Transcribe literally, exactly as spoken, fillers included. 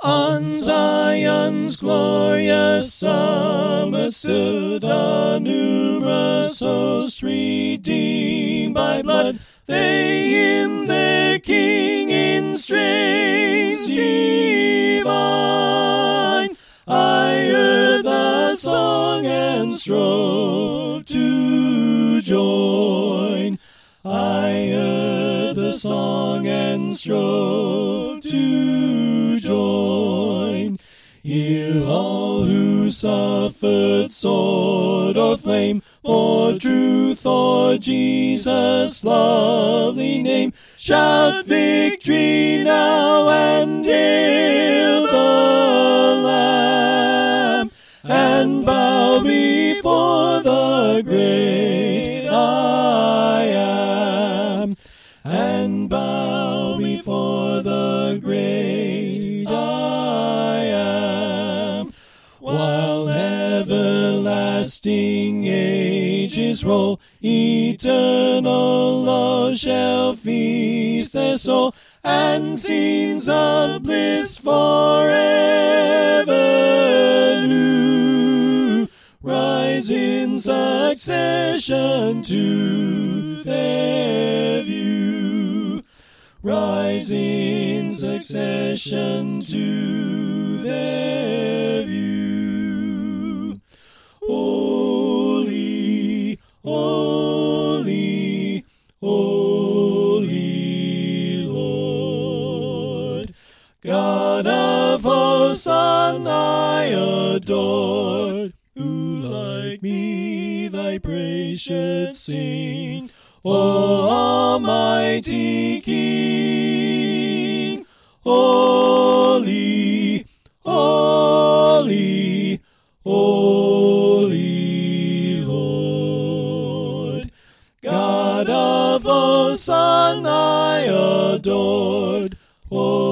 On Zion's glorious summit stood a numerous host redeemed by blood. They hymned their King in strains divine. I heard the song and strove to join. I heard the song and strove to join. Hear all who suffered sword or flame for truth or Jesus' lovely name. Shout victory now and hail the Lamb, and bow before the great I am, and bow before the great I am. While everlasting ages roll, eternal love shall feast their soul, and scenes of bliss forever new rise in succession to their view. Rise in succession to their view. Holy, holy, holy Lord, God of hosts, on I adored, who like me thy praise should sing. O Almighty King, holy, holy, holy Lord, God of hosts, on I adored, holy,